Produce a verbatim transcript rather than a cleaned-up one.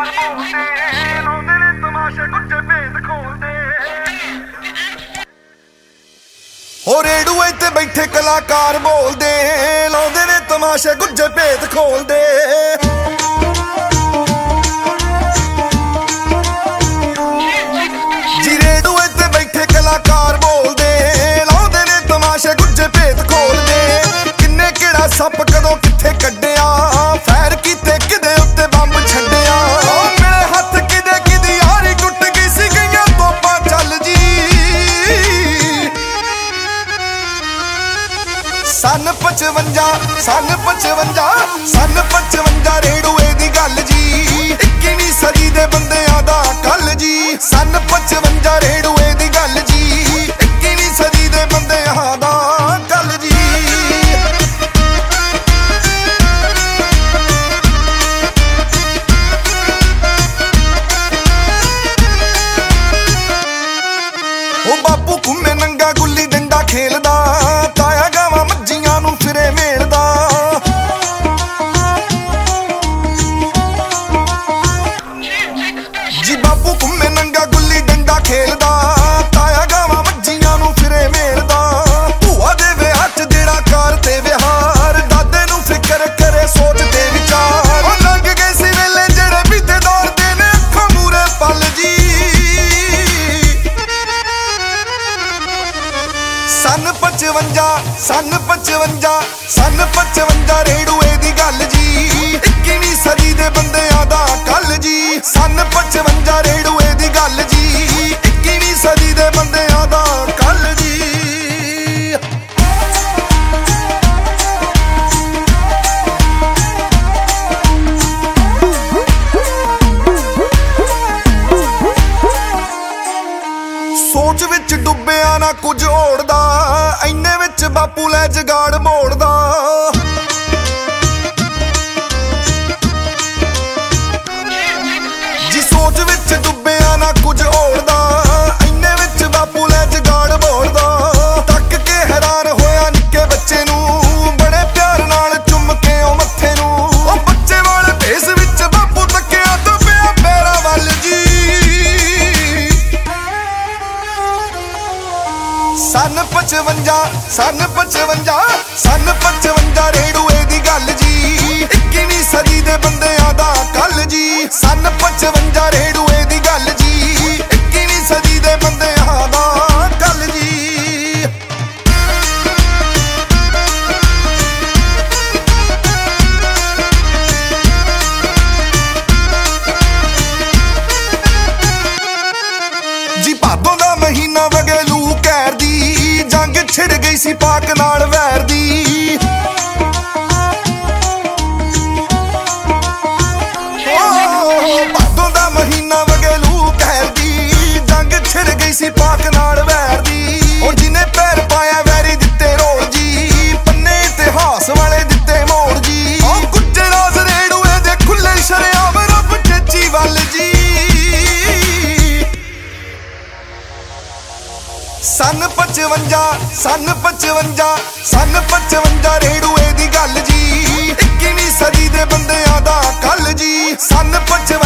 हो रेडूए ते बैठे कलाकार बोलदे लाउंदे ने तमाशे गुज्जे भेद खोलदे। जी रेडूए ते बैठे कलाकार बोलदे लाउंदे ने तमाशे गुज्जे भेद खोलदे। किन्ने केड़ा सप कदों किथे कड्डिया फैर कीते किदे उत्ते बंब छड्डिया। मेरे हत्थ किदे किदी यारी टुट गई सी गईयां तोपां चल जी। सन पचवंजा सन पचवंजा सन पचवंजा रेडूए दी गल जी। इक्कीवीं सदी दे बंदियां दा कल जी। सन पचवंजा रेडूए दी गल जी। इक्कीवीं सदी दे बंदियां दा कल जी। ओ बापू घुम्मे नंगा गुल्ली डंडा खेलदा ताया गावां मज्जियां नूं फिरे मेलदा। जी बापू घुम्मे नंगा गुल्ली डंडा खेलदा ताया गावां मज्जियां नूं फिरे मेलदा। भूआ दे विआह च जेड़ा कार ते विहार दादे नूं फिकर करे सोचदे विचार। ओ लंघ गए सी वेले जेड़े बीते दौर दे ने अखां मूरे पल जी। सन पचवंजा सन पचवंजा सन पचवंजा रेडूए दी गल जी। इक्कीवीं सदी दे बंदियां दा कल जी। सन पचवंजा रेडूए दी गल जी। इक्कीवीं सदी दे बंदियां दा कल जी। सोच विच डुब्बिया ना कुछ होड़दा इन्ने विच बापू लै जगाड़ मोड़दा। जी सोच विच डुब्बिया ना कुछ होड़दा इन्ने विच बापू लै जगाड़ मोड़दा। तक के हैरान होया निक्के बच्चे नूं बड़े प्यार नाल चुम के ओ मत्थे नूं। ओ बच्चे वाले भेस विच बापू तक्किया तो पिया पैरां वल जी। सन पचवंजा सन पचवंजा सन पचवंजा रेडूए दी गल जी। इक्कीवीं सदी दे बंदियां दा कल जी। सन पचवंजा रेडूए दी गल जी। इक्कीवीं सदी दे बंदियां दा कल जी। जी भादों दा महीना वगे लू कैर दी जंग छिड़ गई सी पाक नाल वैर दी। भादों दा महीना वगे लू कैर दी जंग छिड़ गई सी पाक नाल वैर दी। और जिन्हें पैर पाया वैरी दिते रोल जी पन्ने इतिहास वाले दिते मोड़ जी। गुज्जे राज रेडूए दे खुले शरेआम रब चेची वल जी। सन पचवंजा सन पचवंजा सन पचवंजा रेडूए दी गल जी। इक्कीवीं सदी दे बंदियां दा कल जी। सन पचवंजा